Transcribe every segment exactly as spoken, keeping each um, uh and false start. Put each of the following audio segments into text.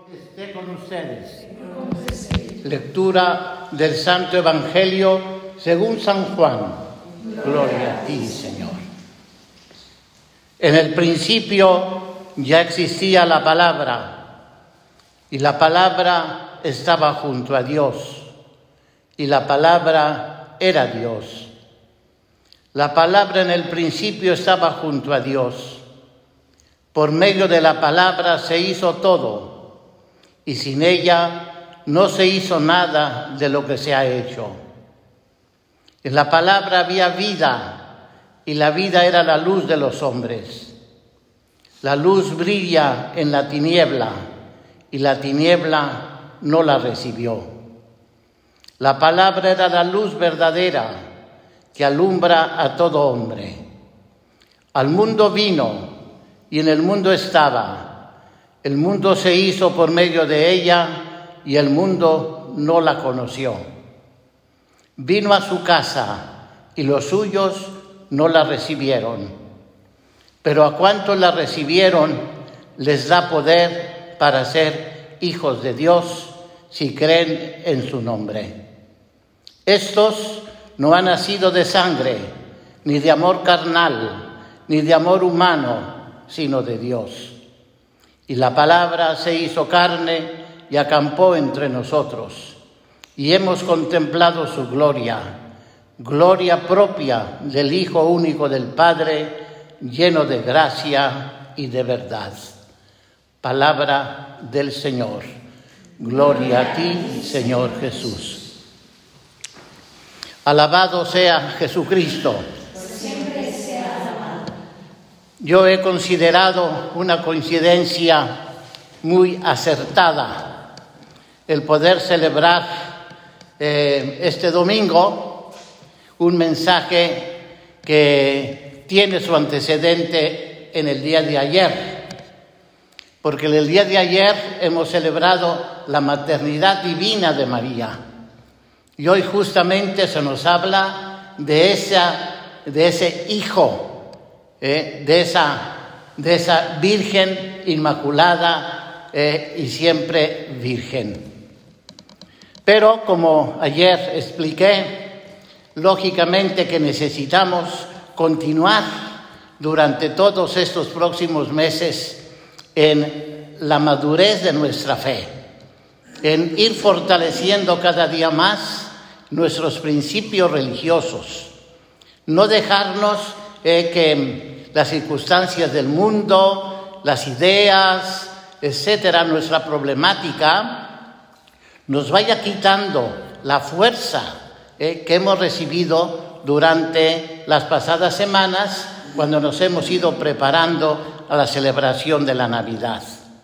Esté con ustedes. Lectura del Santo Evangelio según San Juan. Gloria a ti, Señor. En el principio ya existía la palabra, y la palabra estaba junto a Dios, y la palabra era Dios. La palabra en el principio estaba junto a Dios. Por medio de la palabra se hizo todo, y sin ella no se hizo nada de lo que se ha hecho. En la palabra había vida, y la vida era la luz de los hombres. La luz brilla en la tiniebla, y la tiniebla no la recibió. La palabra era la luz verdadera que alumbra a todo hombre. Al mundo vino, y en el mundo estaba. El mundo se hizo por medio de ella, y el mundo no la conoció. Vino a su casa, y los suyos no la recibieron. Pero a cuantos la recibieron, les da poder para ser hijos de Dios, si creen en su nombre. Estos no han nacido de sangre, ni de amor carnal, ni de amor humano, sino de Dios. Y la palabra se hizo carne y acampó entre nosotros, y hemos contemplado su gloria, gloria propia del Hijo único del Padre, lleno de gracia y de verdad. Palabra del Señor. Gloria a ti, Señor Jesús. Alabado sea Jesucristo. Yo he considerado una coincidencia muy acertada el poder celebrar eh, este domingo un mensaje que tiene su antecedente en el día de ayer, porque en el día de ayer hemos celebrado la maternidad divina de María, y hoy justamente se nos habla de, esa, de ese hijo, Eh, de, esa, de esa Virgen Inmaculada eh, y siempre Virgen. Pero como ayer expliqué, lógicamente que necesitamos continuar durante todos estos próximos meses en la madurez de nuestra fe, en ir fortaleciendo cada día más nuestros principios religiosos, no dejarnos Eh, que las circunstancias del mundo, las ideas, etcétera, nuestra problemática, nos vaya quitando la fuerza eh, que hemos recibido durante las pasadas semanas, cuando nos hemos ido preparando a la celebración de la Navidad.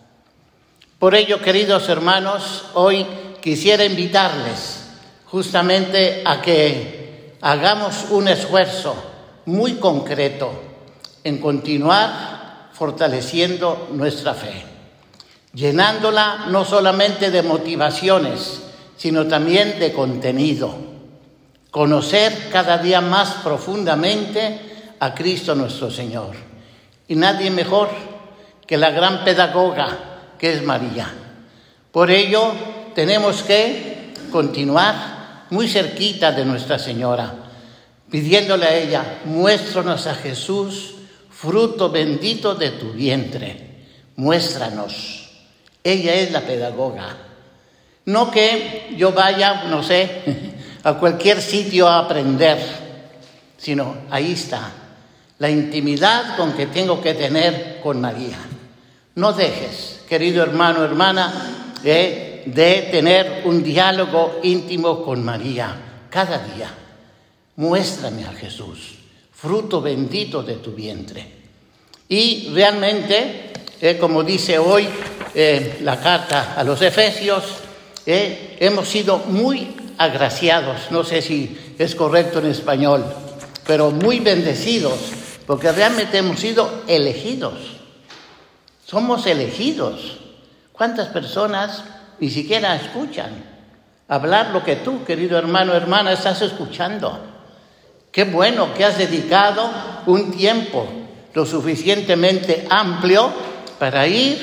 Por ello, queridos hermanos, hoy quisiera invitarles justamente a que hagamos un esfuerzo muy concreto en continuar fortaleciendo nuestra fe, llenándola no solamente de motivaciones, sino también de contenido. Conocer cada día más profundamente a Cristo nuestro Señor. Y nadie mejor que la gran pedagoga que es María. Por ello tenemos que continuar muy cerquita de Nuestra Señora, pidiéndole a ella: muéstranos a Jesús, fruto bendito de tu vientre. Muéstranos. Ella es la pedagoga. No que yo vaya, no sé, a cualquier sitio a aprender, sino ahí está, la intimidad con que tengo que tener con María. No dejes, querido hermano, hermana, eh, de tener un diálogo íntimo con María cada día. Muéstrame a Jesús, fruto bendito de tu vientre. Y realmente, eh, como dice hoy eh, la carta a los Efesios, eh, hemos sido muy agraciados, no sé si es correcto en español, pero muy bendecidos, porque realmente hemos sido elegidos. Somos elegidos. ¿Cuántas personas ni siquiera escuchan hablar lo que tú, querido hermano, hermana, estás escuchando? Qué bueno que has dedicado un tiempo lo suficientemente amplio para ir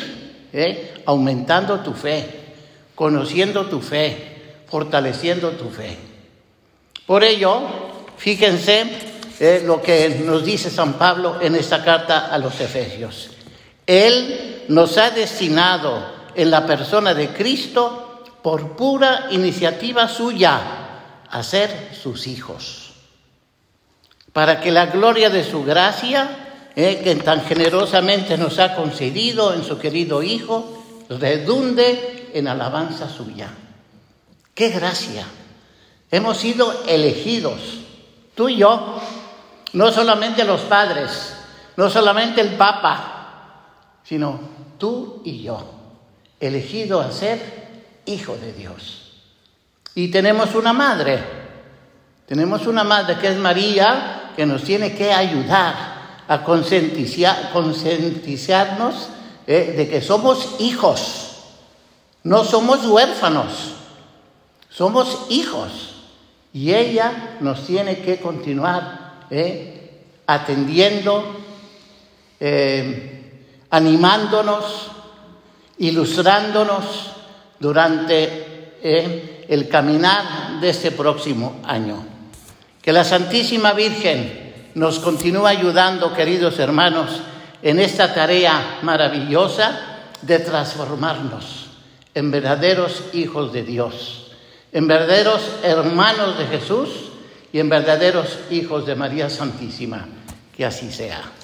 ¿eh? Aumentando tu fe, conociendo tu fe, fortaleciendo tu fe. Por ello, fíjense eh, lo que nos dice San Pablo en esta carta a los Efesios. Él nos ha destinado en la persona de Cristo por pura iniciativa suya a ser sus hijos, para que la gloria de su gracia, eh, que tan generosamente nos ha concedido en su querido Hijo, redunde en alabanza suya. ¡Qué gracia! Hemos sido elegidos, tú y yo, no solamente los padres, no solamente el Papa, sino tú y yo, elegidos a ser hijo de Dios. Y tenemos una madre, tenemos una madre que es María, que nos tiene que ayudar a concientizar, concientizarnos eh, de que somos hijos, no somos huérfanos, somos hijos. Y ella nos tiene que continuar eh, atendiendo, eh, animándonos, ilustrándonos durante eh, el caminar de este próximo año. Que la Santísima Virgen nos continúe ayudando, queridos hermanos, en esta tarea maravillosa de transformarnos en verdaderos hijos de Dios, en verdaderos hermanos de Jesús y en verdaderos hijos de María Santísima. Que así sea.